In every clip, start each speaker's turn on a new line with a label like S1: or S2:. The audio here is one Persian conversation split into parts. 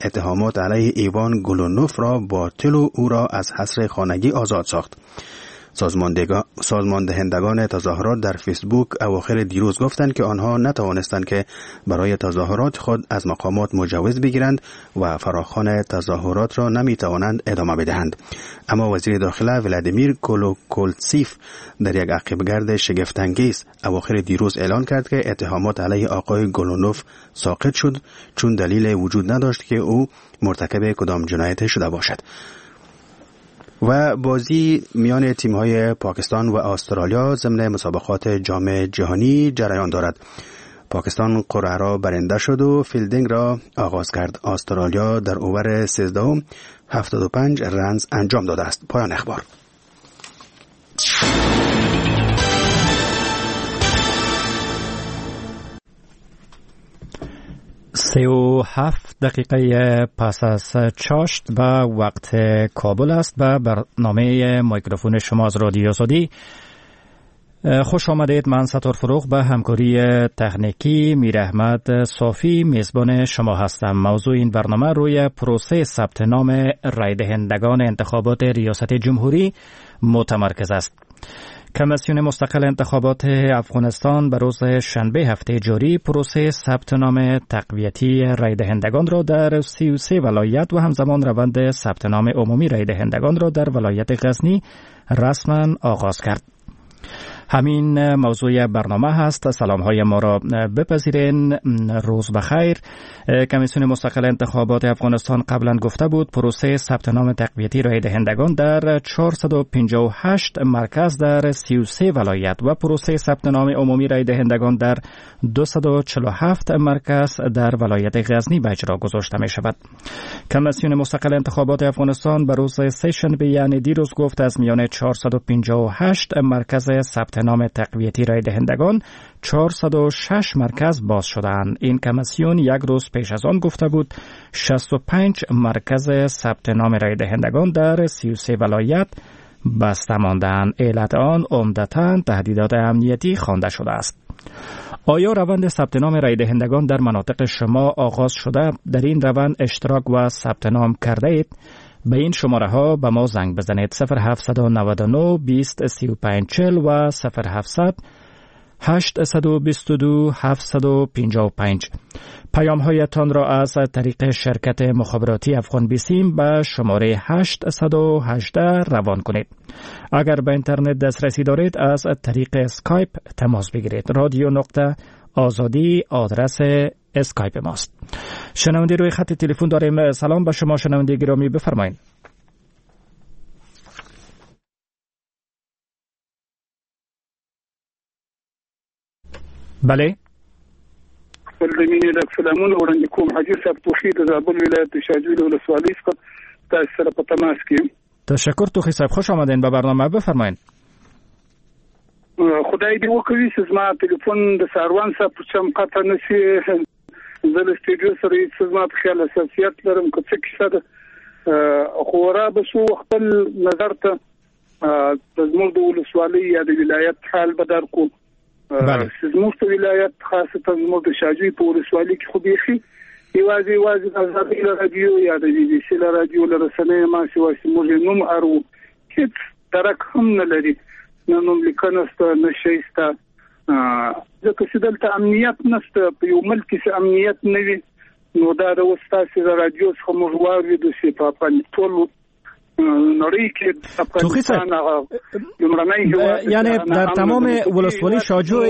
S1: اتهامات علیه ایوان گلونوف را باطل و او را از حصر خانگی آزاد ساخت. سازماندهندگان تظاهرات در فیسبوک اواخر دیروز گفتند که آنها نتوانستند که برای تظاهرات خود از مقامات مجوز بگیرند و فراخوان تظاهرات را نمیتوانند ادامه بدهند. اما وزیر داخله ولادیمیر کولوکولتسیف در یک عقیبگرد شگفت‌انگیز اواخر دیروز اعلان کرد که اتهامات علیه آقای گلونوف ساقط شد چون دلیل وجود نداشت که او مرتکب کدام جنایت شده باشد. و بازی میان تیم‌های پاکستان و استرالیا ضمن مسابقات جام جهانی جریان دارد. پاکستان قرعه را برنده شد و فیلدینگ را آغاز کرد. استرالیا در اوور 13 75 رنز انجام داده است. پایان اخبار.
S2: 37 دقیقه پس از چاشت به وقت کابل است. به برنامه میکروفون شما از رادیو آزادی خوش آمدید. من ستار فروغ به همکاری تکنیکی میر احمد صافی میزبان شما هستم. موضوع این برنامه روی پروسه ثبت نام رای دهندگان انتخابات ریاست جمهوری متمرکز است. کمیسیون مستقل انتخابات افغانستان به روز شنبه هفته جاری پروسه ثبت نام تقویتی رای دهندگان را در 33 ولایت و همزمان روند ثبت نام عمومی رای دهندگان را در ولایت غزنی رسما آغاز کرد. همین موضوع برنامه هست. سلام های ما را بپذیرین. روز بخیر. کمیسیون مستقل انتخابات افغانستان قبلا گفته بود پروسه ثبت نام تقویتی رای دهندگان در 458 مرکز در 33 ولایت و پروسه ثبت نام عمومی رای دهندگان در 247 مرکز در ولایت غزنی به اجرا گذاشته می شود. کمیسیون مستقل انتخابات افغانستان به روز سه‌شنبه یعنی دیروز گفت از میان 458 مرکز ثبت نام تقویتی رای دهندگان 406 مرکز باز شدند. این کمیسیون یک روز پیش از آن گفته بود 65 مرکز ثبت نام رای دهندگان در 33 ولایت بسته ماندند. علت آن عمدتاً تهدیدات امنیتی خوانده شده است. آیا روند ثبت نام رای دهندگان در مناطق شما آغاز شده؟ در این روند اشتراک و ثبت نام کرده اید؟ به این شماره ها به ما زنگ بزنید 0799 20 35 40 و 0700 822 755. پیام هایتان را از طریق شرکت مخابراتی افغان بیسیم به شماره 818 روان کنید. اگر به اینترنت دسترسی دارید از طریق اسکایپ تماس بگیرید. رادیو نقطه آزادی آدرس اسکایپ ماست. شنونده روی خط تلفن داریم. سلام به شما شنونده گرامی، بفرمایید. بله.
S3: بلدمین سلامونه وړاندې کوم. حاجی صاحب توخی د زابل ولایت شاجوی ولسوالۍ څخه تاسو سره په تماس کې.
S2: تشکر توخی صاحب، خوش آمدین به برنامه. بفرمایید.
S3: خدای دې وکړي چې زما ټلیفون د ساروان صاحب په چم قطع نشي. زه له استودیو سره هیڅ زما په خیال اساسیت لرم که څه کیسه ده خو را به شو خپل نظر ته د زموږ د ولسوالۍ یا د ولایت حال به درکو. زموږ د ولایت خاصه زموږ د شاجوی په ولسوالۍ کې خو بيخي یوازې د آزادۍ رادیو یا د بي بي سي رادیو له رسنۍ ما سي واسي موږ نوم ارو هیڅ درک هم نه لري. نو لیکنه ست نشيسته ځکه چې دلته امنیت نشته. په یو ملک کې امنیت نه وي نو دا د وستاسي رادیو څخه موږ واورو د سی په ټول نړۍ کې افغانستان
S2: یعنی در تمام ولسوالی شاجوی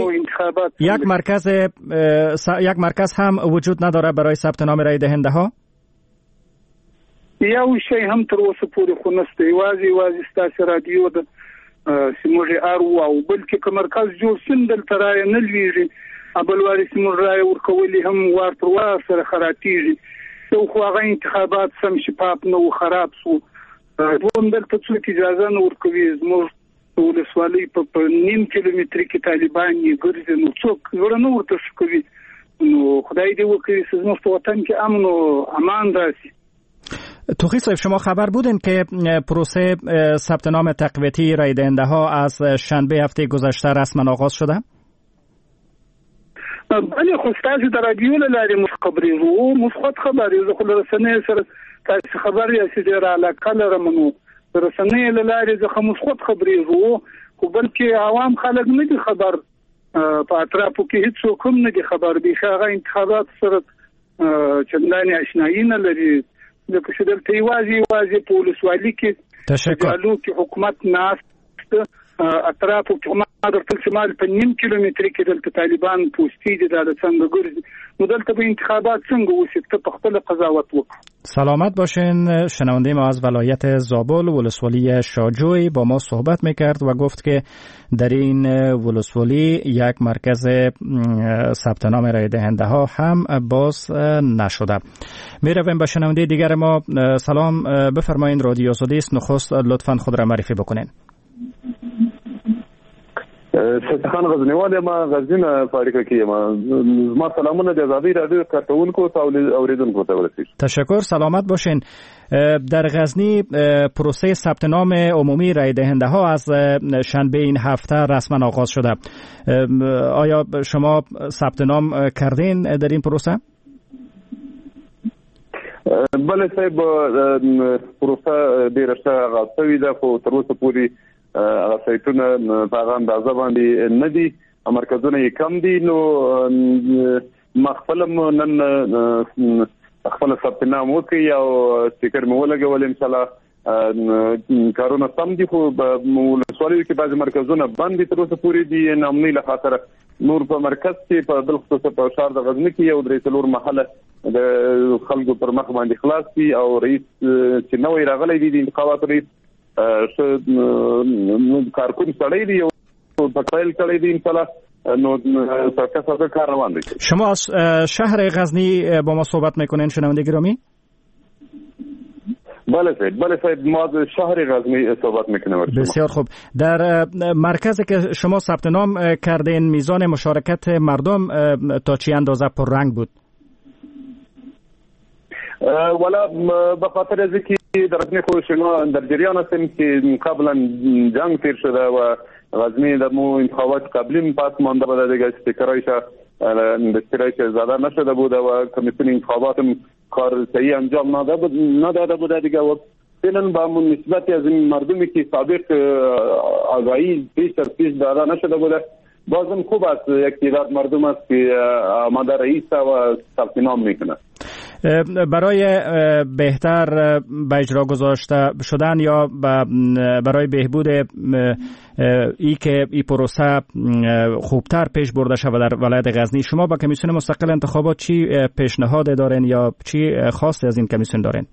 S2: یک مرکز هم وجود نداره برای ثبت نام رای دهنده ها؟
S3: یو شی هم تر اوسه پورې خو نشته. یوازې ستاسو رادیو د سیموږي ارو او بلکې که مرکز جوړ سندل ترای نه لویږي ابلواري سیموږ رای ورکولي هم وار پر وار سره خراتيږي. یو خو هغه انتخابات سم شفاف نه خراب سو. دوم دلته څوک اجازه نه ورکوي. زموږ ولسوالۍ په نیم کیلومتر کې طالبان یې ګرځي نو څوک ورنه ورته کوي. نو خدای دې وکړي چې زموږ په وطن کې امن او امان راشي.
S2: توخی صاحب، شما خبر بودین که پروسه ثبت نام تقویتی رای دهنده ها از شنبه هفته گذشته رسما آغاز شده؟
S3: بله خو تاسو د رادیو له لارې موږ خبرېږو، موږ خود خبرېږو، خو له رسنیو سره تاسو خبر یاست ډېره علاقه لرم نو د رسنیو له لارې څخه موږ خود خبرېږو، خو بلکې عوام خلک نه دي خبر، په اطرافو کې هیڅوک هم نه دي خبر، بېخي هغه انتخابات سره چندانې اشنایي نه لري، ځکه چې دلته یوازې په ولسوالي کې جالو کې حکومت ناست، اطرافو کې ما درته شمال په نیم کیلومتر کې دلته طالبان پوسټي دي، دا څنګه ګرځي، نو دلته به انتخابات څنګه وشي؟ ته په خپل قضاوت وکړه.
S2: سلامت باشین. شنونده ما از ولایت زابل ولسوالی شاجوی با ما صحبت میکرد و گفت که در این ولسوالی یک مرکز ثبت نام رای دهنده ها هم باز نشده. میرویم به شنونده دیگر ما. سلام، بفرمایید، رادیو آزادی است، نخست لطفاً خود را معرفی بکنین.
S4: فتحان غزنیوال ما غزنین فاریقه کې ما سلامونه د آزادی رادیو کارکونکو او اوریدونکو ته ورسید.
S2: تشکر، سلامت باشین. در غزنی پروسه ثبت نام عمومی رای دهنده ها از شنبه این هفته رسما آغاز شده. آیا شما ثبت نام کردین در این پروسه؟
S4: بله صاحب، پروسه ډیره ښه آغاز شوې ده، خو تر اوسه پورې هغه سایټونه په هغه اندازه باندې نه دي، مرکزونه یې کم دي. نو ما خپل نن خپل ثبت نام وکړ او سټیکر مې ولګول، ان شاء الله کارونه سم دي، خو ولسوالیو کې بعضې مرکزونه بند دي تر اوسه پورې دي نامنۍ له خاطره. نور په مرکز کې په بالخصوص په ښار د غزني کې یو 3 محله د خلکو پر مخ باندې خلاص دي، او رئیس چې نوی راغلی دی د انتخاباتو رئیس کارکون سړی دی او پټایل کړی دی، ان شاء الله نو سرکه کار روان دی.
S2: شما از شهر غزنی با ما صحبت میکنین شنونده گرامی؟
S4: بله صاحب، ما از شهر غزنی صحبت میکنم.
S2: بسیار خوب. در مرکزی که شما ثبت نام کردین میزان مشارکت مردم تا چی اندازه پررنگ بود؟
S4: ولا به خاطر از اینکه در غزنی خو شما در جریان هستیم که قبلا جنگ تیر شده و غزنی در مو انتخابات قبلی پس مانده بوده دیگه، استیکرایش زده نشده بوده و کمیسیون انتخابات کار صحیح انجام نداده بوده دیگه، و فعلا با نسبت از این مردمی که سابق آگاهی پیش داده نشده بوده، بازم خوب است یک تعداد مردم است که آماده رئیس و ثبت نام میکنه.
S2: برای بهتر به اجرا گذاشته شدن یا برای بهبود ای پروسه خوبتر پیش برده شود در ولایت غزنی، شما با کمیسیون مستقل انتخابات چی پیشنهاد دارین یا چی خواسته از این کمیسیون دارین؟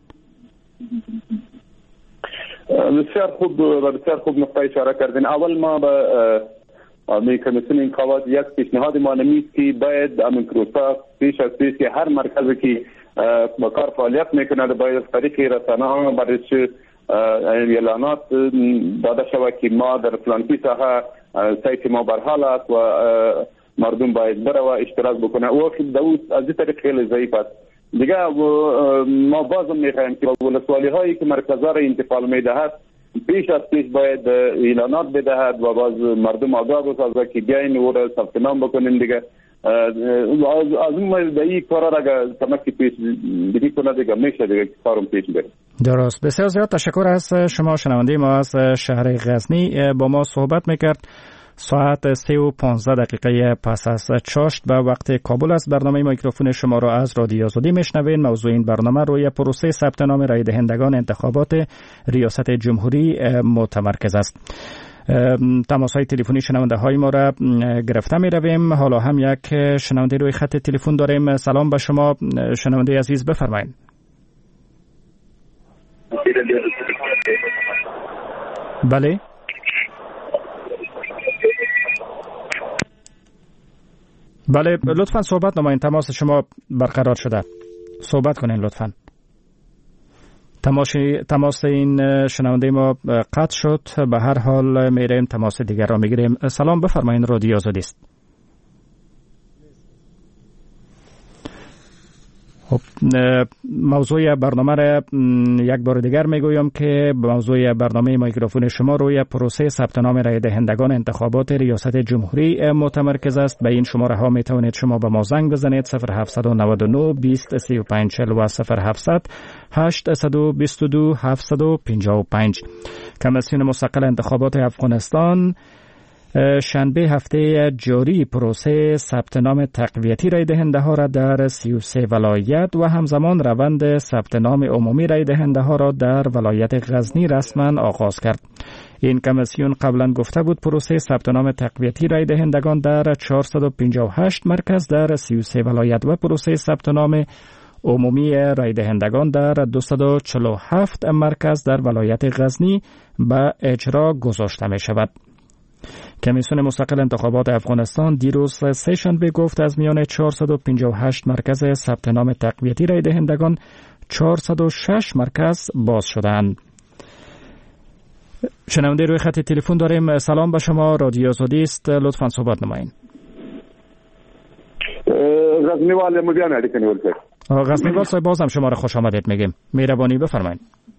S4: بسیار خوب نقطه اشاره کردین. اول ما به کمیسیون انتخابات یک پیشنهاد ما نمیست که باید امن پروسه پیش از پیش که هر مرکزی که با کار فعالیت میکنه باید از طریق رسانه‌ها برای اعلانات داده شود که ما در فلانکی ساحه سایت ما برحال است و مردم باید بره و اشتراک بکنه. او از این طریق خیلی ضعیف است. دیگه ما بازم میخوایم که ولسوالی هایی که مرکزها را انتقال میدهد پیش از پیش باید اعلانات بدهد و باز مردم آگاه بسازد که بیاین او را ثبت نام بکنین. دیگه از اون دایی کارا را کمکی پیش دیگه کنه دیگه میشه دیگه کارم پیش بره.
S2: درست. بسیار زیاد تشکر از شما. شنونده ما از شهر غزنی با ما صحبت میکرد. ساعت 3:15 پس از چاشت به وقت کابل است. برنامه میکروفون شما را از رادیو آزادی میشنوین. موضوع این برنامه روی پروسه ثبت نام رای دهندگان انتخابات ریاست جمهوری متمرکز است. تماس های تلفنی شنونده های ما را گرفته می رویم. حالا هم یک شنونده روی خط تلفن داریم. سلام به شما شنونده عزیز، بفرمایید. بله بله، لطفا صحبت نمایید. تماس شما برقرار شده، صحبت کنین لطفا. تماس این شنونده ما قطع شد. به هر حال میریم تماس دیگر را میگیریم. سلام، بفرمایید، رادیو آزادی است. خب موضوع برنامه را یک بار دیگر میگویم که موضوع برنامه میکروفون شما روی پروسه ثبت نام رای دهندگان انتخابات ریاست جمهوری متمرکز است. به این شماره ها می توانید شما به ما زنگ بزنید 0799 20 35 40 و 0700 822 755. کمیسیون مستقل انتخابات افغانستان شنبه هفته جاری پروسه ثبت نام تقویتی رای دهنده ها را در 33 ولایت و همزمان روند ثبت نام عمومی رای دهنده ها را در ولایت غزنی رسما آغاز کرد. این کمیسیون قبلا گفته بود پروسه ثبت نام تقویتی رای دهندگان در 458 مرکز در 33 ولایت و پروسه ثبت نام عمومی رای دهندگان در 247 مرکز در ولایت غزنی به اجرا گذاشته می شود. کمیسیون مستقل انتخابات افغانستان دیروز سه شنبه گفت از میان 458 مرکز ثبت نام تقویتی رای دهندگان 406 مرکز باز شدند. شنونده روی خط تلفن داریم. سلام به شما، رادیو آزادی است، لطفاً صحبت نمایید.
S4: غزنی والے مجان اړیکه نیول کړ.
S2: غزنی والے باز هم شما را خوش آمدید میگیم. مهربانی بفرمایید.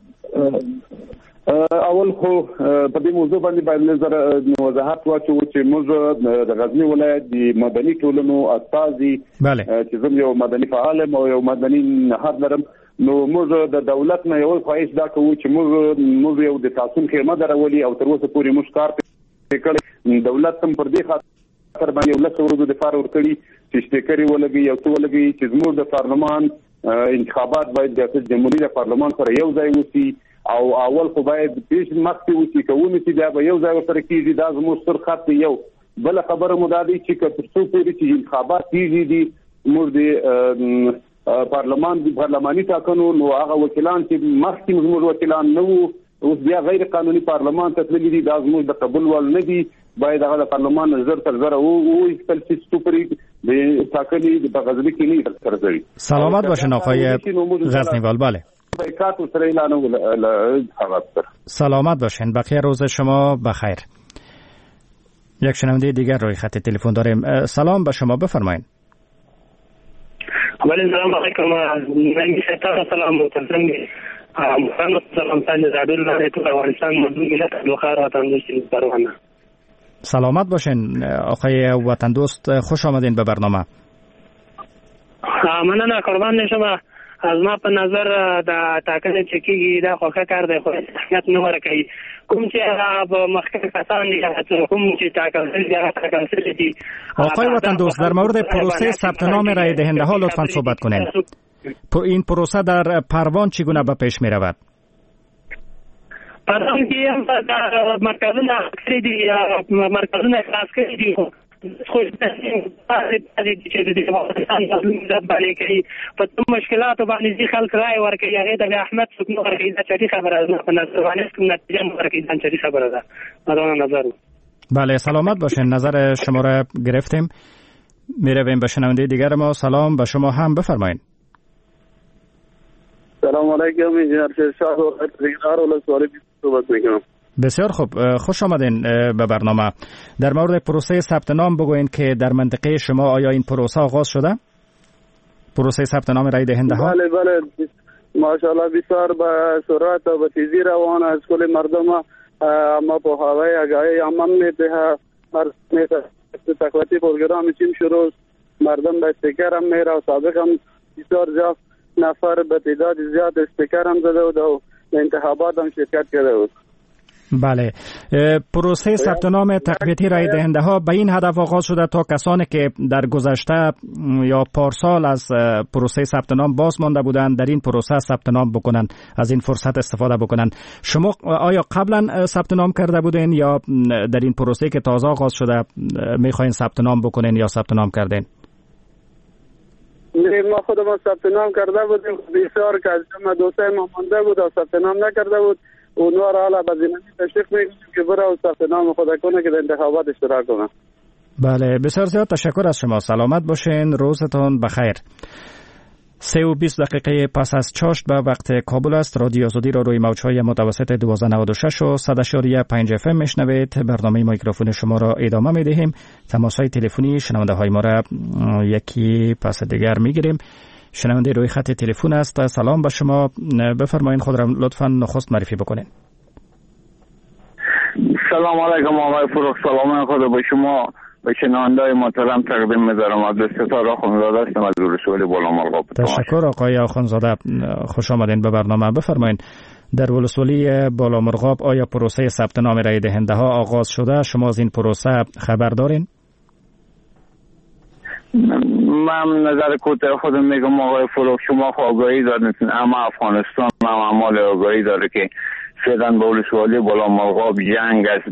S4: اول خو په دې موضوع باندې باید وضاحت واچو چې موږ د غزنی ولایت د مدني ټولنو استازي چې زم یو مدني فعال او یو مدني نهاد لرم، نو موږ د دولت نه یو خواهش دا کوو چې موږ یو د تاسون خدمت درولي او تر اوسه پورې موږ کار کړی. دولت هم پر دې خاطر باندې یو لسه ورځې د فار ورکړي چې شتکري ولګي یو څه ولګي چې زموږ د پارلمان انتخابات باید د ریاست جمهوریت د پارلمان سره یو ځای وسی او اول خو باید پیش مخکې وسی کوونه چې دا به یو ځای سره کیږي. دا زموږ سر خط یو بل خبره مو دا دی چې ترڅو پورې چې انتخابات کیږي دي موږ د پارلماني ټاکنو نو هغه وکیلان چې مخکې زموږ وکیلان نه وو اوس بیا غیر قانوني پارلمان ته تللي دي، دا زموږ د قبول وړ نه دي. باید هغه د پارلمان نظر تر زره وایستل شي چې پورې د ټاکنې د غزنی کې نه ترځي.
S2: سلامت باشین آقای غزنیوال. بله سلامت باشین، بقیه روز شما بخیر. یک شنونده دیگر روی خط تلفن داریم. سلام به شما، بفرمایید.
S5: سلام علیکم. من ستاره سلام متقدم محمد سلام تعالی زادل الله تو افغانستان مردم ملت لوخار وطن دوست پروانه.
S2: سلامت باشین آقای وطن دوست، خوش آمدین به برنامه.
S5: مننه قربان شما. از ما په نظر د ټاکنې چې کېږي دا خوښه کار دی، خو اهمیت نه ورکوي. کوم چې هغه مخکې کسان دي کوم چې ټاکل شوي دي.
S2: آقای وطن دوست، در مورد پروسه ثبت نام رای دهنده ها لطفاً صحبت کنید. این پروسه در پروان چگونه به پیش می رود؟
S5: پروان کې هم مرکزونه عسکري دي، مرکزونه خلاص کړي دي. خوش چې د افغانستان د باندې کوي په مشکلات باندې ځي خلک رائے ورکوي، هغه د احمد څوک ورکوي. دا چټي خبره ده، په نظر باندې کوم نتیجه ورکوي، دا چټي خبره ده. مدام نظر.
S2: بله سلامت باشین، نظر شما را گرفتیم. میرویم به شنونده دیگر ما. سلام به شما هم، بفرمایید.
S6: سلام علیکم. انجینر شهرشاه و ریاض ولسوالی صحبت میکنم.
S2: بسیار خوب، خوش آمدین به برنامه. در مورد پروسه ثبت نام بگوین که در منطقه شما آیا این پروسه آغاز شده؟ پروسه ثبت نام رای دهنده ها؟
S6: بله ماشاءالله بسیار به سرعت و به تیزی روان است. کل مردم اما په هوای آگاهی عموم میده مردم تقویتی پروگرام چیم شروع مردم به استیکر هم میره و سابق هم بسیار زیاد نفر به تعداد زیاد استیکر هم زده بود و انتخابات هم شرکت کرده بود.
S2: بله، پروسه ثبت نام تقویتی رای دهنده ها به این هدف آغاز شده تا کسانی که در گذشته یا پارسال از پروسه ثبت نام باز مانده بودند در این پروسه ثبت نام بکنند، از این فرصت استفاده بکنند. شما آیا قبلا ثبت نام کرده بودین یا در این پروسه که تازه آغاز شده میخواین ثبت نام بکنین یا ثبت نام کردین؟
S6: ما خودمون ثبت نام کرده بودیم، بسیار که از دوستای ما مانده بود و ثبت نام نکرده بود. اونها را حالا به زمینی تشویق میکنیم که بره و ثبت نام خود کنه که در انتخابات اشتراک کنه.
S2: بله بسیار زیاد تشکر از شما، سلامت باشین، روزتون بخیر. 3:20 پس از چاشت به وقت کابل است. رادیو آزادی را روی موج‌های متوسط 1296 و 100.5 FM میشنوید. برنامه میکروفون شما را ادامه میدهیم. تماس‌های تلفنی شنونده های ما را یکی پس دیگر میگیریم. شنونده روی خط تلفن است. سلام به شما، بفرمایید خود را لطفاً نخست معرفی بکنین.
S7: سلام علیکم آقای فروغ، سلام خدا به شما و شنونده‌های محترم تقدیم می‌دارم. عبدالستار آخوندزاده هستم از ولسوالی بالامرغاب.
S2: تشکر آقای آخوندزاده، خوش آمدین به برنامه. بفرمایید در ولسوالی بالامرغاب آیا پروسه ثبت نام رای دهنده ها آغاز شده؟ شما از این پروسه خبر دارین؟
S7: من نظر کوتاه خودم میگم آقای فروغ، شما آگاهی دارین، اما افغانستان اعمال آگاهی داره که فعلا به ولسوالی بالامرغاب جنگ است،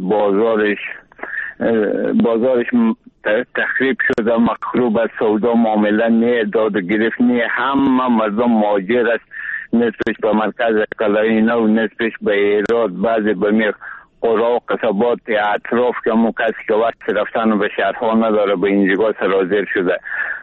S7: بازارش تخریب شده، مخروب است، سودا معامله نه، داد و گرفت نه، همه مردم مهاجر است، نصفش به مرکز قلعه نو، نصفش به هرات، بعضی به میر قرا و قصبات اطراف که همون کسی که وقت رفتن به شهرها نداره به اینجا سرازیر شده.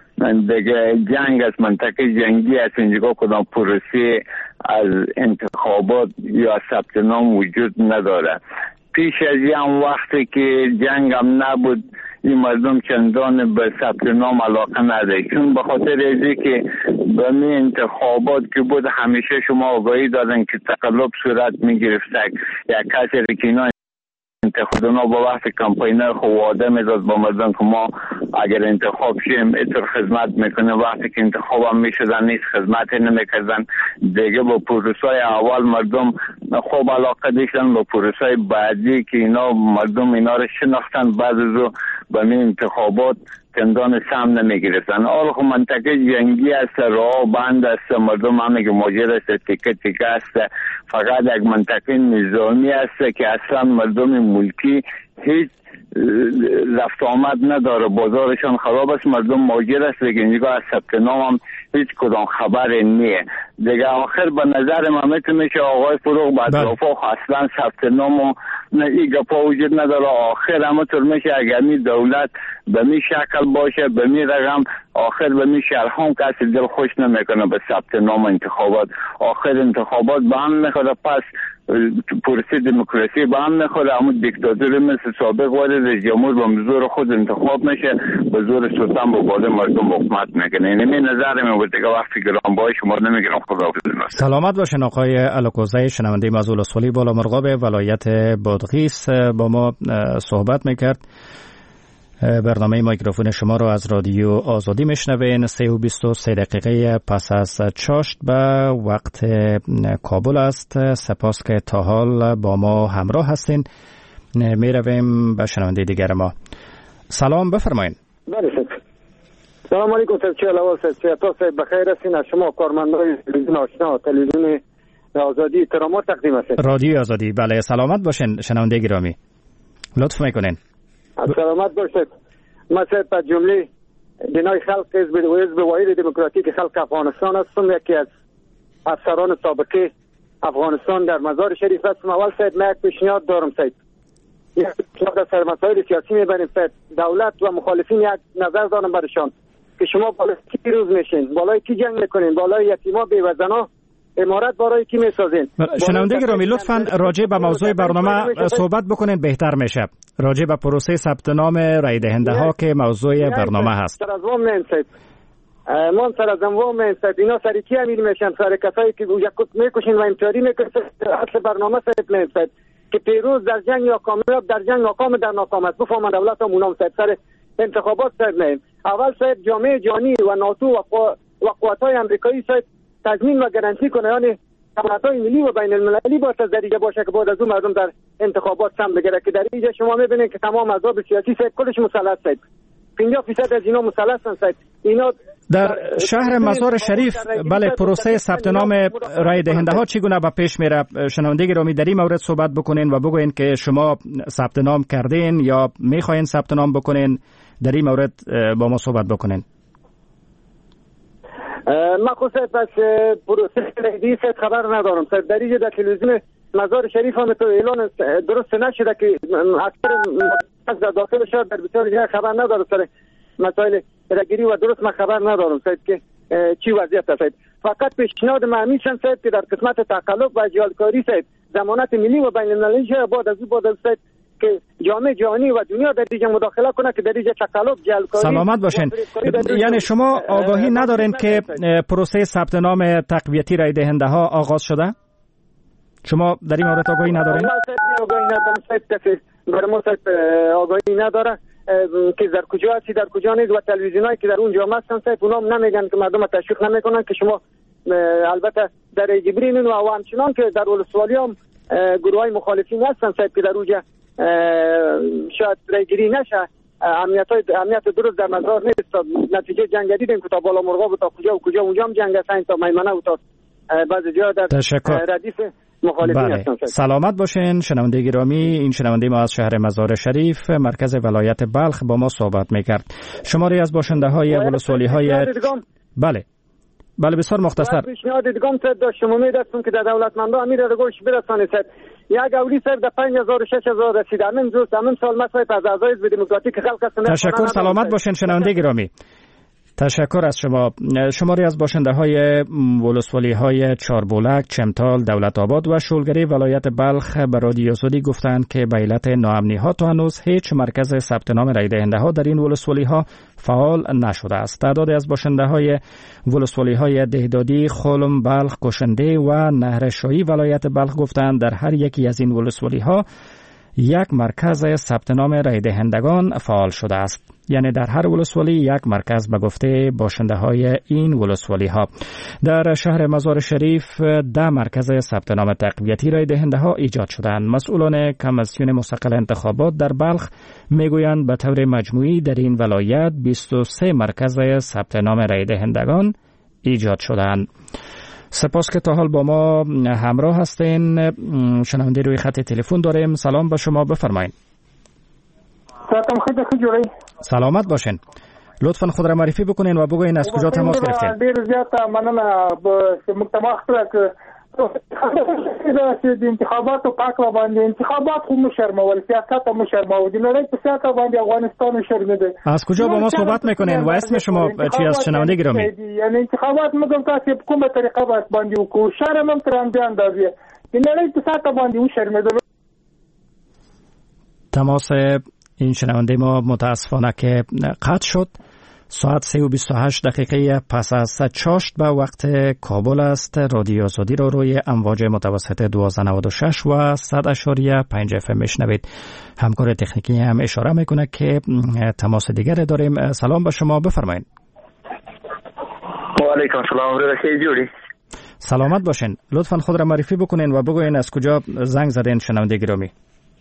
S7: دیگه جنگ از منطقه جنگی است، اینجا کدام پروسه از انتخابات یا ثبت نام وجود نداره. پیش از این وقتی که جنگ هم نبود این مردم چندان به ثبت نام علاقه نداره، چون به خاطر ازی که به می انتخابات که بود همیشه شما آگاهی دادن که تقلب صورت می گرفته. یک کسی که اینا انتخابات با وقت کمپاینر خواده میداد با مردم که ما اگر انتخاب شیم اتر خدمت میکنه، وقتی که انتخاب هم میشدن نیست خدمت نمیکردن. دیگه با پروسای اول مردم خوب علاقه داشتن، با پروسای بعدی که اینا مردم اینا رو شناختن بعد از به این انتخابات چندان سهم نمیگرفتن. حالا خب منطقه جنگی است، راه بند است، مردم همه که ماجر است، تیکه تیکه است، فقط یک منطقه نظامی است که اصلا مردم ملکی هیچ رفت آمد نداره، بازارشان خراب است، مردم ماجر است، دیگه اینجا از ثبت نام هم هیچ کدام خبر نیه. دیگه آخر به نظر من میشه آقای فروغ بعد رفاق اصلا ثبت نام و این گپا وجود نداره. آخر همه طور میشه اگر می دولت به می شکل باشه به می رقم، آخر به می شرح هم کسی دل خوش نمیکنه به ثبت نام انتخابات. آخر انتخابات به هم میخوره، پس پروسه دموکراسی به هم میخوره، اما دیکتاتوری مثل سابق وارد رئیس جمهور به زور خود انتخاب میشه، به زور سلطان به بالا مردم حکومت میکنه. این نظر من بود. دیگه وقتی گرانبهای شما نمیگیرم. خداحافظ.
S2: سلامت باشین آقای الکوزی، شنونده موضوع ولسوالی بالامرغاب ولایت بادغیس با ما صحبت میکرد. برنامه میکروفون شما رو از رادیو آزادی میشنوین. 3:23 دقیقه پس از چاشت به وقت کابل است. سپاس که تا حال با ما همراه هستین. میرویم به شنونده دیگر ما. سلام، بفرمایید.
S8: بله سلام علیکم. تا بخیر هستین. از شما کارمندان تلویزیون آشنا تلویزیون آزادی احترامات تقدیم هستین.
S2: رادیو آزادی. بله سلامت باشین شنونده گرامی، لطف میکنین.
S8: سلامت باشید. مثلا به جمله جنای خلق حزب واحد دموکراتیک خلق افغانستان هستم، یکی از افسران سابقه افغانستان در مزار شریف هستم. اول سید من یک پیشنهاد دارم سید، یک پیشنهاد سر مسائل سیاسی میبریم سید. دولت و مخالفین یک نظر دارم برشان که شما بالای کی روز میشین، بالای کی جنگ میکنین، بالای یتیما بیوزنا امارت برای کی میسازین.
S2: شنونده گرامی لطفاً راجع به موضوع برنامه صحبت بکنین، بهتر میشه. راجع به پروسه ثبت نام رای دهنده ها که موضوع برنامه هست.
S8: سر از وام نمیسید من سر از وام نمیسید اینا سر کی امیر میشن، سر کسایی که یکوت میکشین و امتیاری میکنن. اصل برنامه سید نمیسید که پیروز در جنگ یا کامیاب در جنگ، ناکام در ناکام است. بفهمن دولت هم اونام سید سر انتخابات سید نیم. اول سید جامعه جهانی و ناتو و قوت‌های آمریکایی سید تضمین و گارانتی کنه، یعنی امنیت‌های ملی و بین المللی باید در اینجا باشه که بعد از اون مردم در انتخابات سهم بگیره. که در اینجا شما می‌بینید که تمام احزاب سیاسی سید کلش مسلط سید، 50% از اینا مسلطن سید. اینا
S2: در شهر مزار شریف بله پروسه ثبت نام رای دهنده ها چگونه به پیش میره؟ شنونده گرامی در این مورد صحبت بکنین و بگوین که شما ثبت نام کردین یا میخواین ثبت نام بکنین. در این مورد با ما صحبت بکنین.
S8: ما خود پس پروسه ریدیست خبر ندارم. در اینجا در تلویزیون مزار شریف هم تو اعلان درست نشده که اکثر از داخل شهر در بسیار جای خبر نداره سر مسائل رگیری و درست ما خبر ندارم سید که چی وضعیت است. فقط پیشنهاد من میشن سید که در قسمت تقلب و جهالکاری سید ضمانت ملی و بین المللی بعد از سید که جامعه جهانی و دنیا در اینجا مداخله کنه که در اینجا تقلب جعلکاری.
S2: سلامت باشین. یعنی شما آگاهی ندارین که پروسه ثبت نام تقویتی رای دهنده ها آغاز شده؟ شما در این مورد آگاهی ندارین؟
S8: آگاهی ندارم. برای ما آگاهی نداره که در کجا هستی در کجا نیست و تلویزیونایی که در اون جامعه هستن اونا نمیگن که مردم تشویق نمیکنن که شما البته در جبرین و همچنان که در ولسوالی هم گروه های مخالفین هستن که در اونجا شاید رایگیری نشه. امنیت درست در نظر نیست. نتیجه جنگ دیدیم که تا بالا مرغاب تا کجا و کجا اونجا هم جنگ هستن تا میمنه و تا بعضی جا در ردیف مخالفین هستن.
S2: سلامت باشین شنونده گرامی. این شنونده ما از شهر مزار شریف مرکز ولایت بلخ با ما صحبت میکرد. شماری از باشنده های ولسوالی های بله بسیار مختصر.
S8: پیشنهاد دیگه داشتم می‌داشتم که در دولتمندا امیر رگوش برسانید. یک اولی صاحب در 5000 و 6000 رسید. همین روز همین سال مثلا از اعضای حزب دموکراتیک خلق هستن.
S2: تشکر. سلامت باشین شنونده گرامی. تشکر از شما. شماری از باشنده های ولسوالی های چاربولک، چمتال، دولت آباد و شولگری ولایت بلخ به رادیو سودی گفتند که به علت ناامنی ها تا هنوز هیچ مرکز ثبت نام رای دهنده ها در این ولسوالی ها فعال نشده است. تعدادی از باشنده های ولسوالی های دهدادی، خلم، بلخ، کشنده و نهرشاهی ولایت بلخ گفتند در هر یکی از این ولسوالی ها یک مرکز ثبت نام رای دهندگان فعال شده است. یعنی در هر ولسوالی یک مرکز به گفته باشنده های این ولسوالی ها. در شهر مزار شریف 10 مرکز ثبت نام تقویتی رای دهنده ها ایجاد شدند. مسئولان کمیسیون مستقل انتخابات در بلخ میگویند به طور مجموعی در این ولایت 23 مرکز ثبت نام رای دهندگان ایجاد شدند. سپاس که تا حال با ما همراه هستین. شنونده روی خط تلفن داریم. سلام به شما، بفرمایید. سلامت باشین. لطفاً خود را معرفی بکنین و بگوین از کجا تماس گرفتین.
S9: ډیر زیاته مننه به مجتمع خلک د انتخاباتو پاک باندې انتخابات خو مشرمول سیاست مشرمول دی نه په سیاست باندې افغانستان شرمنده.
S2: از کجا با ما صحبت میکنین و اسم شما چی است شنونده گرامی؟
S9: یعنی انتخابات مګم تاسو په کومه طریقه باندې وکړو شرم هم تر همدې اندازې نه په سیاست باندې شرمنده.
S2: تماس این شنونده ما متاسفانه که قطع شد. ساعت 3:28 پس از چاشت به وقت کابل است. رادیو آزادی را روی امواج متوسط 1296 و 100.5 FM میشنوید. همکار تکنیکی هم اشاره میکنه که تماس دیگر داریم. سلام به شما، بفرمایید.
S10: و علیکم سلام. خیلی جوری.
S2: سلامت باشین. لطفاً خود را معرفی بکنین و بگوین از کجا زنگ زدین شنونده گرامی.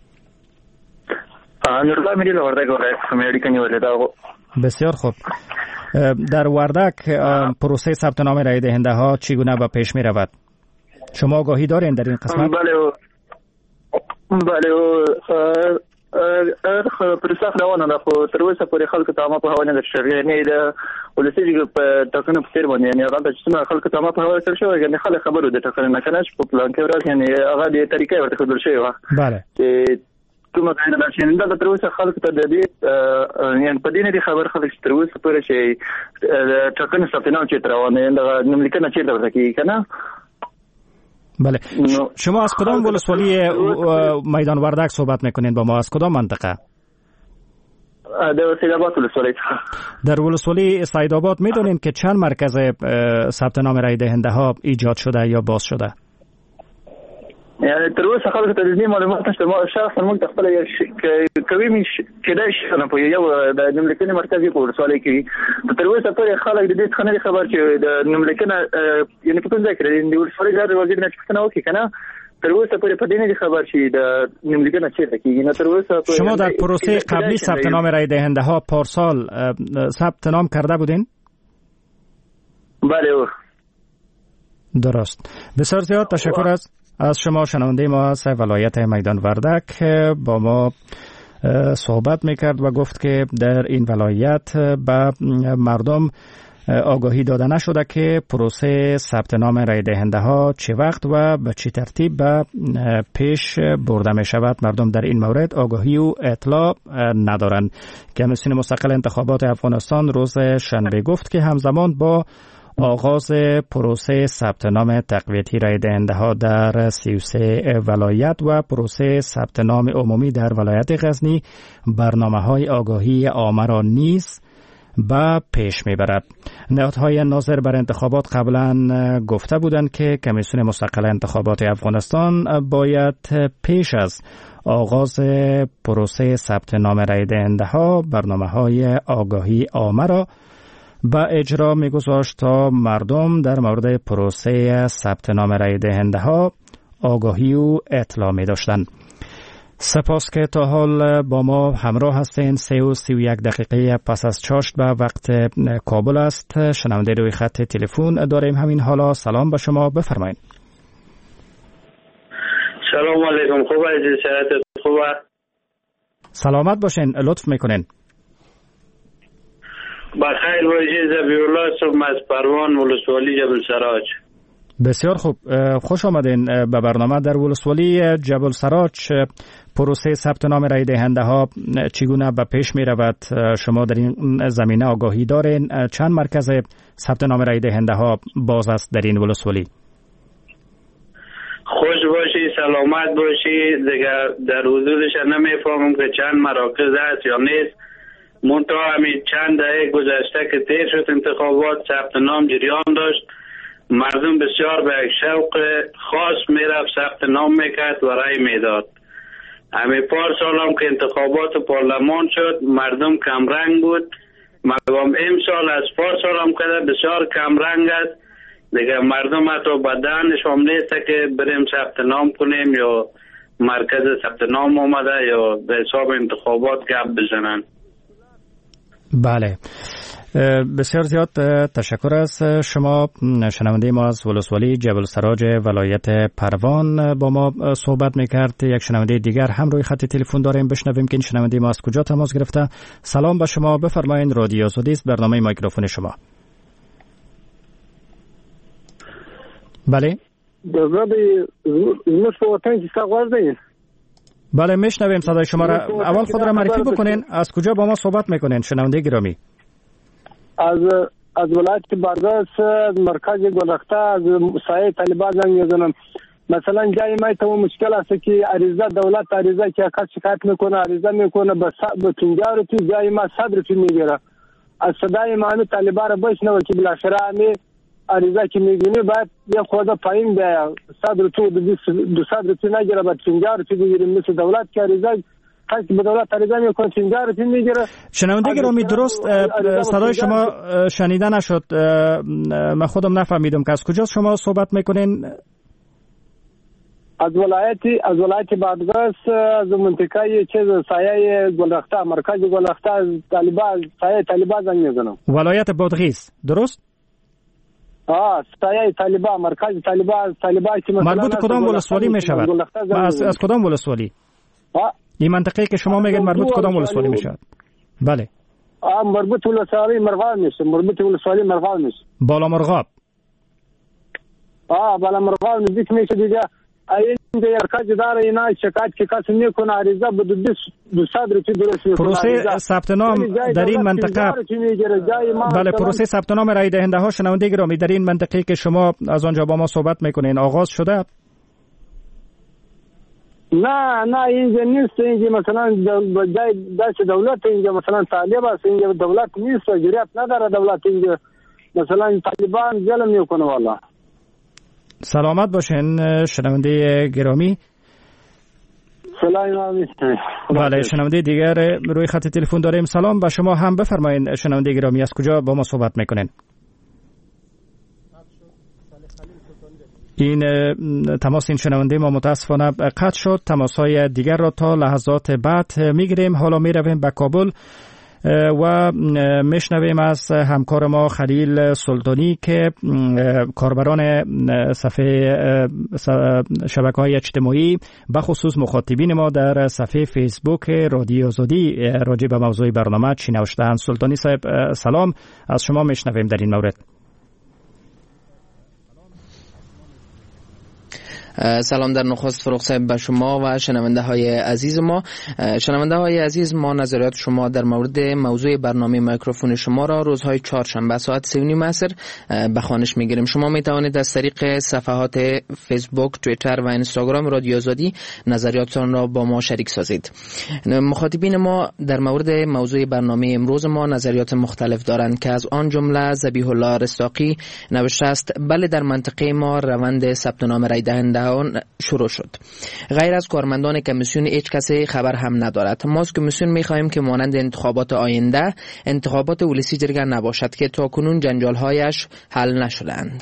S10: نورالله میری وردک ولایت امریکا نیولده.
S2: بسیار خوب. در وردک پروسه ثبت نام رای دهنده ها چگونه به پیش می رود؟ شما آگاهی دارین در این قسمت؟
S10: بله پروسه روانه ده خو تر اوسه پورې خلکو ته ما په حواله نه شوی. یعنی د ولسی په ټاکنو په تیر باندې یعنی هغه چې څنګه خلکو ته ما په حواله سره شوی. یعنی خلک خبرو د ټاکنو نه کنه په پلان کې راځي. یعنی هغه د طریقې ورته خبر شوی و.
S2: بله.
S10: کومه ځای ده چې دا تر اوسه خلکو ته د دې یعنی په دې نه خبر خلک تر اوسه پورې شي ټاکنو ثبت نام چې روانه ده نملیکنه چې ورته کی کنه.
S2: بله. شما از کدام ولسوالی میدان وردک صحبت میکنین با ما؟ از کدام منطقه؟
S10: در سیدآباد ولسوالی.
S2: در ولسوالی سیدآباد میدونین که چند مرکز ثبت نام رای دهنده ها ایجاد شده یا باز شده؟
S10: یعنی تر اوسه خلکو ته د دې معلومات نشته. ما شخصا موږ خپل کوي مش کېدای شي نه په یو د نملیکنې مرکزي په ولسوالۍ کې تر اوسه پورې خلک د دې څخه نه خبر چې د نملیکنه یعنی په کوم ځای کې د ولسوالۍ ځای وزیر نه څه نه وکړي کنه. تر اوسه پورې په دې نه خبر شي د نملیکنه څه کېږي نه. تر اوسه
S2: شما در پروسه قبلی ثبت نام رای دهنده ها پارسال ثبت نام کرده بودین؟
S10: بله.
S2: درست. بسیار زیاد تشکر از شما شنونده ما از ولایت میدان وردک. با ما صحبت میکرد و گفت که در این ولایت به مردم آگاهی داده نشده که پروسه ثبت نام رای دهنده ها چه وقت و به چه ترتیب به پیش برده می شود. مردم در این مورد آگاهی و اطلاع ندارند. کمیسیون مستقل انتخابات افغانستان روز شنبه گفت که همزمان با آغاز پروسه ثبت نام تقویتی رای دهنده ها در 33 ولایت و پروسه ثبت نام عمومی در ولایت غزنی برنامه‌های آگاهی عامه را نیز به پیش میبرد. نهادهای ناظر بر انتخابات قبلا گفته بودند که کمیسیون مستقل انتخابات افغانستان باید پیش از آغاز پروسه ثبت نام رای دهنده ها برنامه‌های آگاهی عامه را به اجرا میگذاشت تا مردم در مورد پروسه ثبت نام رای دهنده ها آگاهی و اطلاع می داشتند. سپاس که تا حال با ما همراه هستین. 31 دقیقه پس از چاشت به وقت کابل است. شنونده روی خط تلفن داریم همین حالا. سلام به شما، بفرمایید.
S11: سلام علیکم، خوب عزیز، صحت خوبه؟
S2: سلامت باشین، لطف میکنین.
S11: بخیر باشید. زبیرالله صبح از پروان، ولسوالی جبل سراج.
S2: بسیار خوب، خوش آمدین به برنامه. در ولسوالی جبل سراج پروسه ثبت نام رای دهنده ها چگونه به پیش می رود؟ شما در این زمینه آگاهی دارین؟ چند مرکز ثبت نام رای دهنده ها باز است در این ولسوالی؟
S11: خوش باشی، سلامت باشی. دیگه در حدودش نمیفهمم که چند مراکز است یا نیست. منتها همین چند دقیقه گذشته که تیر شد انتخابات، ثبت نام جریان داشت. مردم بسیار به یک شوق خاص میرفت، ثبت نام میکرد و رای میداد. همین پار سال هم که انتخابات پارلمان شد، مردم کمرنگ بود. مردم امسال از پار سال هم که بسیار کمرنگ است. دیگه مردم حتی بدنش هم نیست که بریم ثبت نام کنیم یا مرکز ثبت نام آمده یا به حساب انتخابات گپ بزنن.
S2: بله، بسیار زیاد تشکر از شما. شنونده ما از ولسوالی جبل سراج ولایت پروان با ما صحبت میکرد. یک شنونده دیگر هم روی خط تلفن داریم، بشنویم که این شنونده ما از کجا تماس گرفته. سلام به شما، بفرمایید. رادیو آزادی است، برنامه میکروفون شما. بله. بله میشنویم صدای شما را. اول خود را معرفی بکنین، از کجا با ما صحبت میکنین شنونده گرامی؟
S12: از ولایت برداشت، از مرکز گلرخته، از سایه طالبان زنگ میزنم. مثلا جای ما تو مشکل است که عریضه دولت عریضه که کس شکایت میکنه، عریضه میکنه به 50 روپیه، جای ما 100 روپیه میگیره. از صدای ما طالبان را بشنوه که بالاخره می عریضه که میگیره باید یک خورده پایین بیاید. 100 روپیه 200 روپیه نگیره، بعد 50 روپیه بگیره. مثل دولت که عریضه کسی به دولت عریضه میکنه 50 روپیه میگیره.
S2: شنونده گرامی، درست صدای شما شنیده نشد. من خودم نفهمیدم که از کجا شما صحبت میکنین؟
S12: از ولایت بادغیس، از منطقه سایه گلرخته، مرکز گلرخته، از طالبان، سایه طالبان زنگ میزنم.
S2: ولایت بادغیس، درست؟
S12: سایه طالبان، مرکز طالبان که
S2: مربوط کدام ولسوالی می شود؟ از کدام ولسوالی؟ این منطقه که شما میگید مربوط کدام ولسوالی می شود؟ بله.
S12: مربوط ولسوالی مرغاب میشه.
S2: بالا مرغاب.
S12: بالا مرغاب نزدیک میشه دیگه. اینجا یرکاج داره اینا شکایت که کسی میکنه عریضه به 200 روپیه درست میکنه.
S2: پروسه ثبت نام در این منطقه، بله، پروسه ثبت نام رای دهنده ها شنونده گرامی در این منطقه که شما از آنجا با ما صحبت میکنین آغاز شده؟
S12: نه اینجا نیست. اینجا مثلا جای دست دولت، اینجا مثلا طالب است، اینجا دولت نیست، جریات نداره دولت. اینجا مثلا طالبان ظلم میکنه. والا
S2: سلامت باشین شنونده گرامی.
S12: سلام.
S2: بله، شنونده دیگر روی خط تلفن داریم. سلام به شما هم، بفرمایید شنونده گرامی، از کجا با ما صحبت میکنین؟ این تماس این شنونده ما متاسفانه قطع شد. تماس‌های دیگر را تا لحظات بعد میگیریم. حالا میرویم به کابل و میشنویم از همکار ما خلیل سلطانی که کاربران صفحه شبکه‌های اجتماعی به خصوص مخاطبین ما در صفحه فیسبوک رادیو آزادی راجع به موضوع برنامه چی نوشته‌اند. سلطانی صاحب سلام، از شما میشنویم در این مورد.
S13: سلام در نخست فروغ صاحب به شما و شنونده های عزیز ما. شنونده های عزیز، ما نظریات شما در مورد موضوع برنامه میکروفون شما را روزهای چهارشنبه ساعت 3:30 عصر به خوانش میگیریم. شما می توانید از طریق صفحات فیسبوک، توییتر و اینستاگرام رادیو آزادی نظریاتتان را با ما شریک سازید. مخاطبین ما در مورد موضوع برنامه امروز ما نظریات مختلف دارند که از آن جمله ذبیح الله رستاقی نوشته است: بله، در منطقه ما روند ثبت نام رای دهندگان شروع شد. غیر از کارمندان کمیسیون هیچ کسی خبر هم ندارد. ما از کمیسیون می‌خواهیم که مانند انتخابات آینده انتخابات ولسی جرگه نباشد که تاکنون جنجال‌هایش حل نشدند.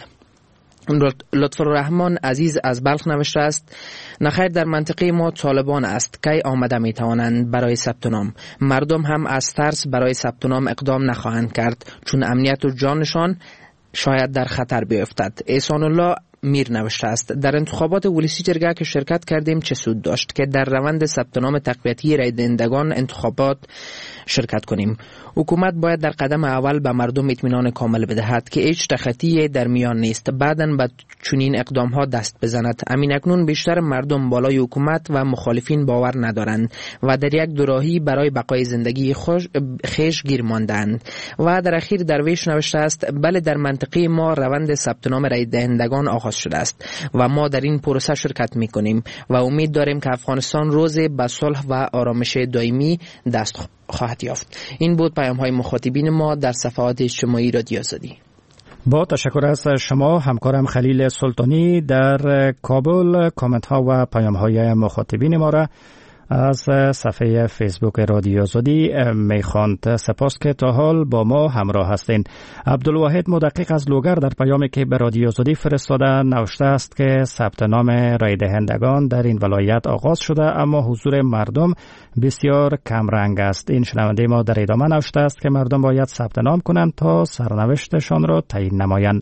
S13: لطفالرحمن عزیز از بلخ نوشته است: نخیر، در منطقه ما طالبان است که آمده می توانند برای ثبت نام. مردم هم از ترس برای ثبت نام اقدام نخواهند کرد، چون امنیت و جانشان شاید در خطر بیفتد. احسان الله میر نوشته است: در انتخابات ولسی جرگه که شرکت کردیم چه سود داشت که در روند ثبت نام تقویتی رای دهندگان انتخابات شرکت کنیم. حکومت باید در قدم اول به مردم اطمینان کامل بدهد که هیچ تخطی در میان نیست، بعداً به چنین اقدام ها دست بزند. اکنون بیشتر مردم بالای حکومت و مخالفین باور ندارند و در یک دوراهی برای بقای زندگی خویش گیر ماندند. و در اخیر درویش نوشته است: بله، در منطقه ما روند ثبت نام رای دهندگان آغاز شده است و ما در این پروسه شرکت می‌کنیم و امید داریم که افغانستان روزی به صلح و آرامش دائمی دست خواهد یافت. این بود پیام‌های مخاطبین ما در صفحات اجتماعی رادیو آزادی.
S2: با تشکر از شما همکارم خلیل سلطانی در کابل کامنت ها و پیام های مخاطبین ما را از صفحه فیسبوک رادیو آزادی میخواند. سپاس که تا حال با ما همراه هستین. عبدالواحد مدقق از لوگر در پیامی که به رادیو آزادی فرستاده نوشته است که ثبت نام رای دهندگان در این ولایت آغاز شده، اما حضور مردم بسیار کم رنگ است. این شنونده ما در ادامه نوشته است که مردم باید ثبت نام کنند تا سرنوشتشان را تعیین نمایند.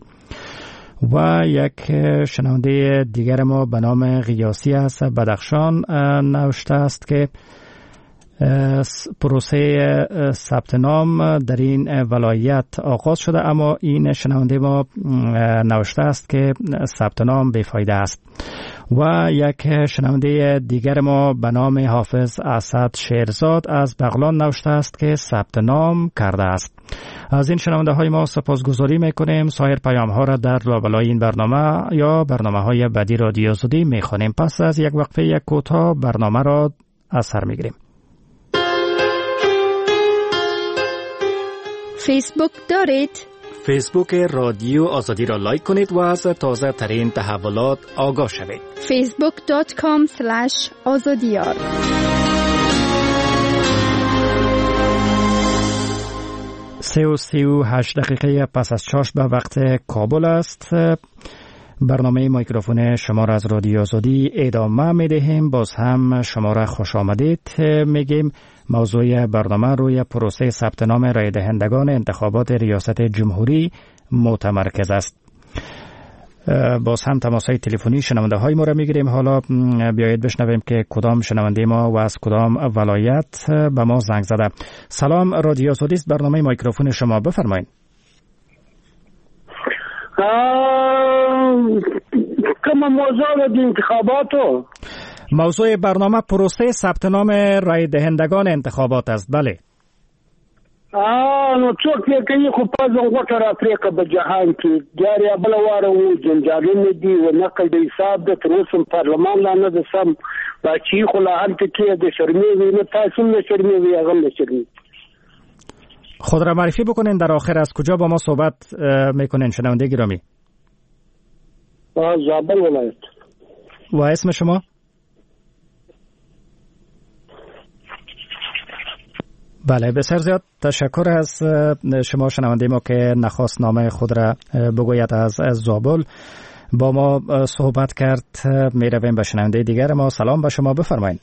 S2: و یک شنونده دیگر ما به نام غیاسی از بدخشان نوشته است که پروسه ثبت نام در این ولایت آغاز شده، اما این شنونده ما نوشته است که ثبت نام بیفایده است. و یک شنونده دیگر ما به نام حافظ اسد شیرزاد از بغلان نوشته است که ثبت نام کرده است. از این شنونده های ما سپاسگزاری میکنیم. سایر پیام ها را در لابلای این برنامه یا برنامه های بعدی رادیو آزادی میخوانیم. پس از یک وقفه کوتاه برنامه را از سر میگیریم.
S14: فیسبوک دارید؟
S2: فیسبوک رادیو آزادی را لایک کنید و از تازه ترین تحولات آگاه شوید.
S14: facebook.com/azadiyar
S2: 38 دقیقه پس از چاش به وقت کابل است. برنامه میکروفون شما را از رادیو آزادی ادامه میدهیم. باز هم شما را خوش آمدید میگیم. موضوع برنامه روی پروسه ثبت نام رای دهندگان انتخابات ریاست جمهوری متمرکز است. باز هم تماس‌های تلفنی شنونده های ما را میگیریم. حالا بیایید بشنویم که کدام شنونده ما و از کدام ولایت به ما زنگ زده. سلام، رادیو آزادی است، برنامه میکروفون شما، بفرمایید.
S15: کم موضوع د انتخاباتو
S2: موضوع برنامه پروسه ثبت نام رای دهندگان انتخابات است. بله.
S15: نو څوک یې کوي خو په غوټه را افریقا په جهان کې جاري بل واره وو جنجالونه دي و نقل د حساب د تروسم پارلمان لا نه د سم باچی خو لا انت کې د شرمې وی نه تاسو نه شرمې وی هغه نه شرمې.
S2: خود را معرفی بکنین، در آخر از کجا با ما صحبت میکنین شنونده گرامی؟
S15: زابل ولایت.
S2: و اسم شما؟ بله، بسیار زیاد تشکر از شما شنونده ما که نخواست نام خود را بگوید از زابل با ما صحبت کرد. می رویم به شنونده دیگر ما. سلام به شما، بفرمایید.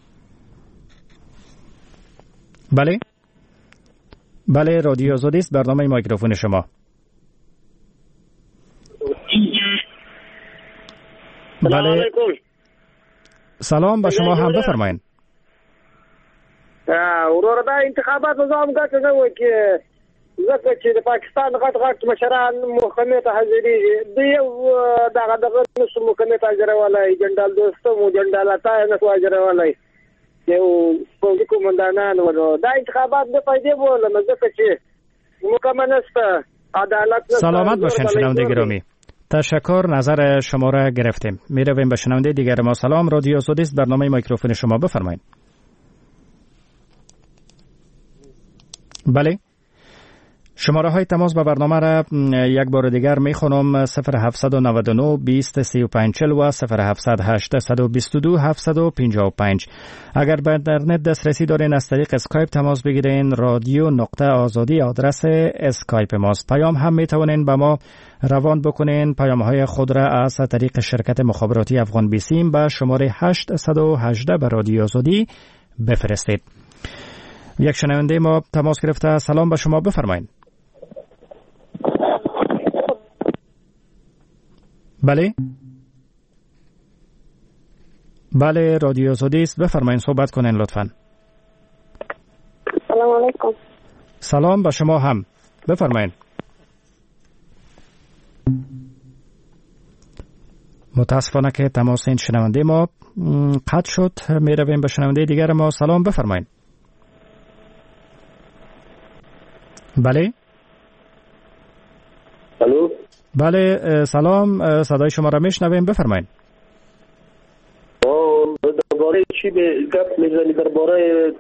S2: بله بله، رادیو آزادی است، برنامه میکروفون شما. بله سلام به شما هم، بفرمایید.
S8: ورور دا انتخابات نظام ګټه نه و کې ځکه چې د پاکستان غټ مشران محکمې ته حاضرېږي د یو دغه نسو محکمې ته حاضرولای جنرال دوستم او جنرال عطا نسو حاضرولای یو پوځي قومندانان ورو دا انتخابات به پیدا بولم ځکه چې محکمه نسته عدالت نسته.
S2: سلامت باشین شنونده گرامی. تشکر، نظر شما را گرفتیم. می رویم به شنونده دیگر ما. سلام، رادیو آزادی است، برنامه میکروفون شما، بفرمایید. بله، شماره های تماس با برنامه را یک بار دیگر می خونم: 0799 20 35 40 و 0708 122 755. اگر به اینترنت دسترسی دارین از طریق اسکایپ تماس بگیرین. رادیو نقطه آزادی آدرس اسکایپ ماست. پیام هم می توانین به ما روان بکنین. پیام های خود را از طریق شرکت مخابراتی افغان بیسیم به شماره 818 به رادیو آزادی بفرستید. یک شنونده ما تماس گرفته. سلام به شما، بفرمایید. بله، رادیو آزادی است، بفرمایید، صحبت کنین لطفاً.
S16: سلام علیکم.
S2: سلام به شما هم، بفرمایید. متاسفانه که تماس این شنونده ما قطع شد. می رویم به شنونده دیگر ما. سلام، بفرمایید. بله.
S16: الو.
S2: بله، سلام، صدای شما را میشنویم، بفرمایید.
S16: درباره چی به گپ میزنی؟ درباره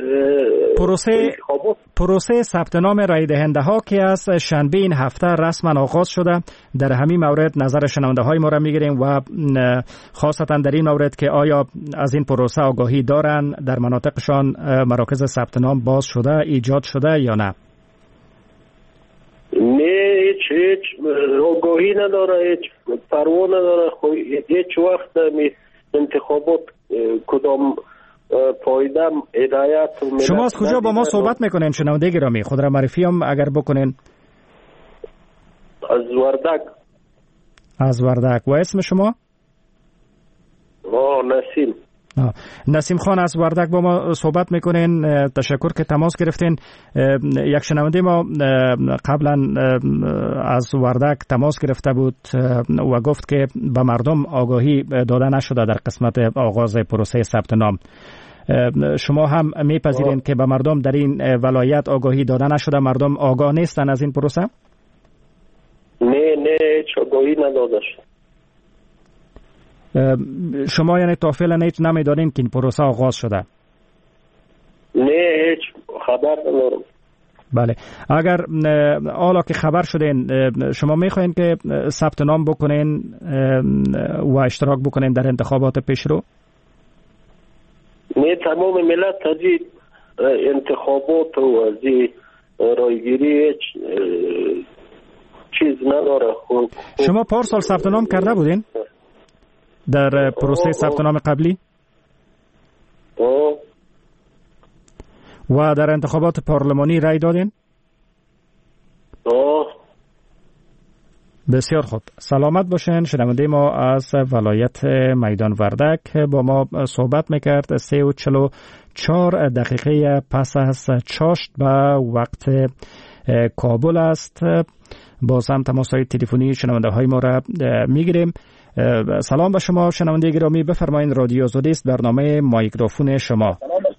S2: پروسه ثبت نام رای دهنده ها که از شنبه این هفته رسما آغاز شده. در همین مورد نظر شنونده های ما را میگیریم و خاصتا در این مورد که آیا از این پروسه آگاهی دارن، در مناطقشان مراکز ثبت نام باز شده، ایجاد شده یا نه؟
S16: نه، هیچ آگاهی نداره، هیچ پروا نداره. هیچ وقت انتخابات کدام پایده هدایت.
S2: شما از کجا با ما صحبت میکنین شنونده گرامی؟ خود را معرفی هم اگر بکنین.
S16: از وردک.
S2: از وردک. و اسم شما؟
S16: نسیم.
S2: نسیم خان از وردک با ما صحبت میکنین. تشکر که تماس گرفتین. یک شنونده ما قبلا از وردک تماس گرفته بود و گفت که به مردم آگاهی داده نشده در قسمت آغاز پروسه ثبت نام. شما هم میپذیرین که به مردم در این ولایت آگاهی داده نشده؟ مردم آگاه نیستن از این پروسه؟
S16: نه، هیچ آگاهی نداده شد.
S2: شما یعنی تا فعلا هیچ نمیدانین که این پروسه آغاز شده؟
S16: نه، هیچ خبر ندارم.
S2: بله، اگر حالا که خبر شدین شما میخواین که ثبت نام بکنین و اشتراک بکنین در انتخابات پیشرو؟
S16: نه، تمام ملت تجید انتخابات و از رایگیری هیچ چیز نداره.
S2: شما پارسال ثبت نام کرده بودین در پروسه ثبت نام قبلی؟ و در انتخابات پارلمانی رای دادین؟ بسیار خوب، سلامت باشین. شنونده ما از ولایت میدان وردک با ما صحبت میکرد. 3:44 دقیقه پس از چاشت به وقت کابل است. باز هم تماس‌های تلفنی شنونده های ما را میگیریم. سلام به شما شنونده گرامی، بفرمایید، رادیو آزادی است، برنامه مایکروفون شما.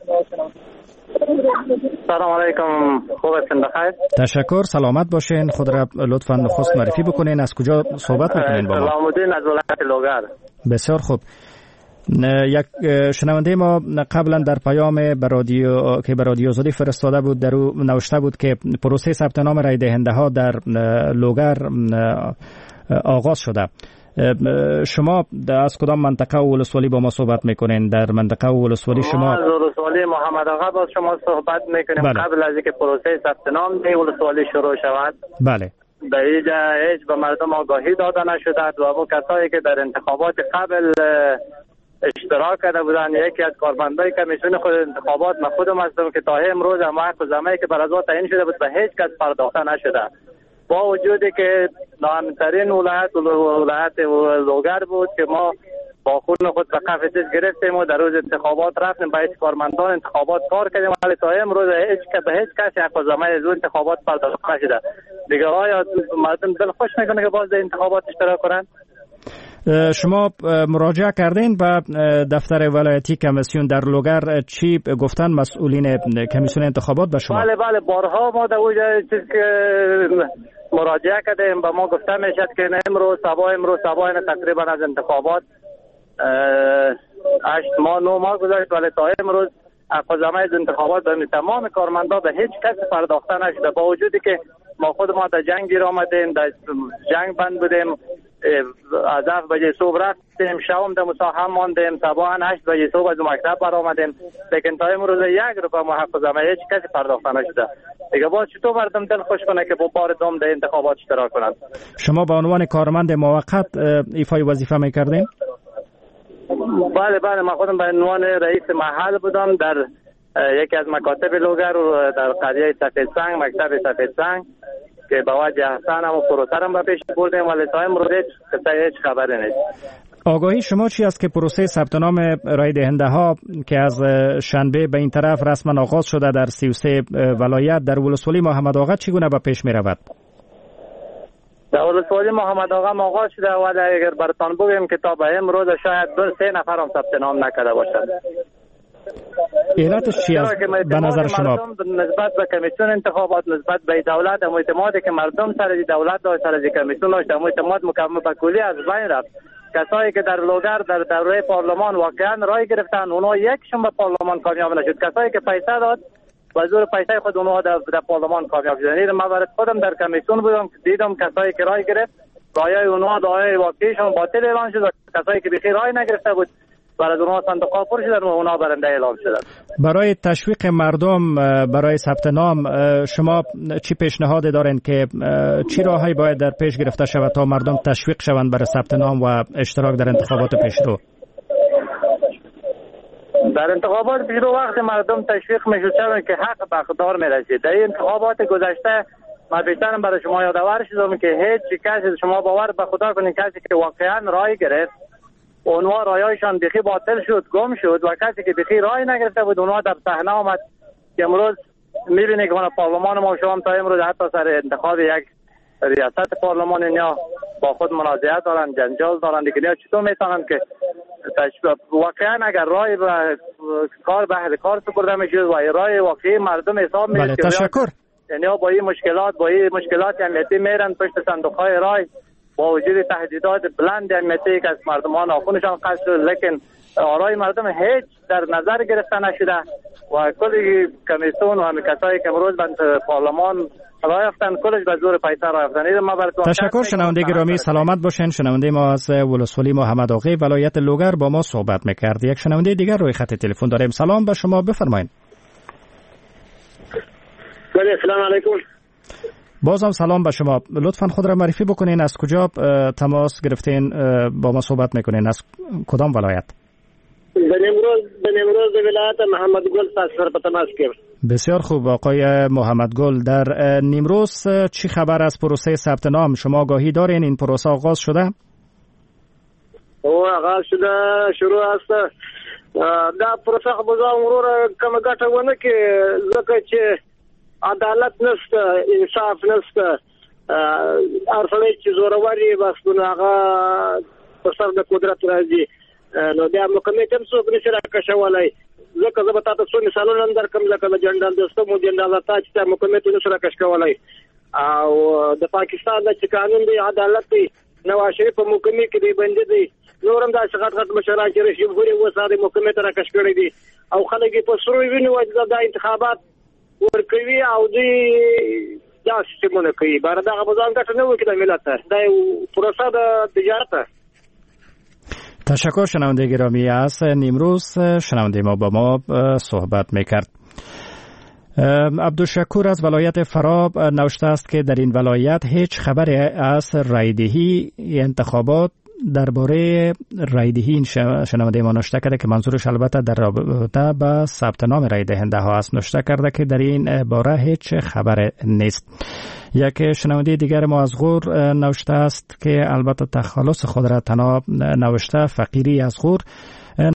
S17: سلام علیکم، خوب هستین؟ بخیر.
S2: تشکر، سلامت باشین. خود را لطفاً نخست معرفی بکنین. از کجا صحبت میکنین با ما؟
S17: سلام الدین از ولایت لوگر.
S2: بسیار خوب. یک شنونده ما قبلا در پیام به رادیو آزادی فرستاده بود، در او نوشته بود که پروسه ثبت نام رای دهنده ها در لوگر آغاز شده. شما از کدام منطقه و ولسوالی با ما صحبت میکنین؟ در منطقه و ولسوالی شما؟
S17: از ولسوالی محمد آقا با شما صحبت میکنیم.
S2: بله.
S17: قبل از اینکه پروسه ثبت نام در ولسوالی شروع شود،
S2: بله،
S17: به اینجا هیچ به مردم آگاهی داده نشده و ابو کسایی که در انتخابات قبل اشتراک کرده بودن، یکی از کارمندای کمیسیون خود انتخابات، من خودم هستم که تا امروز هم حق و زمانی که بر از تعیین شده بود به هیچ کس پرداخته نشده، با وجودی که نامترین ولایت لوگر بود که ما با خون خود به کف دست گرفتیم و در روز انتخابات رفتیم با هیچ کارمندان انتخابات کار کردیم، ولی تا امروز به هیچ کسی حق‌الزحمه از اون انتخابات پرداخت نشده. دیگه آیا مردم دل خوش میکنه که باز در انتخابات اشتراک کنند؟
S2: شما مراجعه کردین به دفتر ولایتی کمیسیون در لوگر، چی گفتن مسئولین کمیسیون انتخابات به شما؟
S17: بله بارها ما در اونجا چیز که مراجعه کردیم به ما گفته میشد که امروز صبح تقریبا از انتخابات 8 ماه 9 ماه گذشت، ولی تا امروز حق‌الزحمه از انتخابات به تمام کارمندا به هیچ کس پرداخته نشده، با وجودی که ما خود ما در جنگ گیر آمدیم، در جنگ بند بودیم، از 7 بجه صبح رفتیم، شام در مساحه ماندیم، صباحا 8 بجه صبح از مکتب برآمدیم، لیکن تا امروز 1 روپیه ما حق‌الزحمه هیچ کسی پرداخته نشده. دیگه باز چطور مردم دل خوش کنه که با بار دوم در انتخابات اشتراک کنند؟
S2: شما به عنوان کارمند موقت ایفای وظیفه میکردین؟
S17: بله من خودم به عنوان رئیس محل بودم در یکی از مکاتب لوگر و در قریه سفید سنگ، مکتب سفید سنگ که با وجه حسن هم و پروسه هم به پیش بردیم، ولی تا امروز هیچ خبری نیست.
S2: آگاهی شما چی است که پروسه ثبت نام رای دهنده ها که از شنبه به این طرف رسما آغاز شده در 33 ولایت در ولسوالی محمد آقا چگونه به پیش می رود؟
S17: در ولسوالی محمد آقا آغاز شده، ولی اگر براتون بگیم که تا به امروز شاید 2-3 نفر هم ثبت نام نکرده باشد.
S2: علتش چی است به نظر شما؟
S17: نسبت به کمیسیون انتخابات، نسبت به دولت، اعتمادی که مردم سر دولت داشت، سر کمیسیون داشت، اعتماد مکمل به کلی از بین رفت. کسایی که در لوگر در دوره پارلمان واقعا رای گرفتن، اونها یکشون به پارلمان کامیاب نشد. کسایی که پیسه داد و زور پیسه خود اونها در پارلمان کامیاب شدن. من برای خودم در کمیسیون بودم، دیدم کسایی که رای گرفت رای اونها رای واقعیشون باطل اعلام شد، کسایی که بخیر رای نگرفته بود برای اونها صندوق‌ها پر شدن و اونها برنده اعلام شدن.
S2: برای تشویق مردم برای ثبت نام شما چی پیشنهاد دارین که چی راهی باید در پیش گرفته شود تا مردم تشویق شوند برای ثبت نام و اشتراک در انتخابات پیشرو؟
S17: در انتخابات پیشرو وقت مردم تشویق میشد که حق به اقتدار میرسید. در این انتخابات گذشته ما بیشترم برای شما یادآور شدم که هیچ کسی، شما باور به خدا کنید، کسی که واقعا رای گرفت اونها رایایشان بخی باطل شد، گم شد، و کسی که بخی رای نگرفته بود اونها در صحنه آمد که امروز میبینید که پارلمان ما شما تا امروز حتی سر انتخاب یک ریاست پارلمان یا با خود منازعه دارن، جنجال دارن. دیگه چطور میتونن که واقعا اگر رای به کار به اهل کار سپرده میشه و رای واقعی مردم حساب میشه؟
S2: بله، تشکر.
S17: یعنی با این مشکلات امنیتی میرن پشت صندوق‌های رای با وجود تهدیدات بلند امنیتی که از مردمان آخونشان قصد شد، لیکن آرای مردم هیچ در نظر گرفته نشده و کلی کمیسیون و همه کسایی که امروز به پارلمان رای یافتن کلش به زور پیسه رای یافتن.
S2: تشکر. شنونده گرامی سلامت باشین. شنونده ما از ولسوالی محمد آقا ولایت لوگر با ما صحبت میکرد. یک شنونده دیگر روی خط تلفن داریم. سلام به شما، بفرمایید.
S18: بله، سلام علیکم.
S2: بازم سلام به شما. لطفاً خود را معرفی بکنین، از کجا تماس گرفتین با ما صحبت میکنین، از کدام ولایت؟
S18: به نمروز ولایت محمد گل سر به تماس گرفت.
S2: بسیار خوب آقای محمد گل، در نیمروز چی خبر از پروسه ثبت نام؟ شما آگاهی دارین این پروسه آغاز شده؟
S18: او آغاز شده، شروع است. دا پروسه بازار مرور کم ګټه ونه کې ځکه چې عدالت نشته، انصاف نشته، هر سړی چې زوروري بس هغه په سر د قدرت راځي، نو بیا مکمل هم څوک نشي راکشولای. ځکه زه به تاسو څو مثالونه درکړم، لکه د جنرال دوستم او جنرال تاج ته مکمل نشي راکشولای، او د پاکستان د قانون دی، عدالت دی، نواز شریف په مکمل کې دی بندي دی، نورم دا څنګه مشران چې رشي غوري وساده مکمل راکش کړی دي، او خلک په سرو ویني وځي د انتخابات ورکوي او دوی دا سیستمونه کوي. بار دا غوځان ګټه نه وکړي د ملت ته، دا پروسه د تجارت.
S2: تشکر. شنونده گرامی از نیمروز شنونده ما با ما صحبت میکرد. عبدالشکور از ولایت فرا نوشته است که در این ولایت هیچ خبری از رایدهی انتخابات درباره رایدهی این شنونده ما نوشته کرده که منظورش البته در رابطه با ثبت نام رای دهنده ها است. نوشته کرده که در این باره هیچ خبر نیست. یک شنونده دیگر ما از غور نوشته است که البته تخلص خود را تنها نوشته، فقیری از غور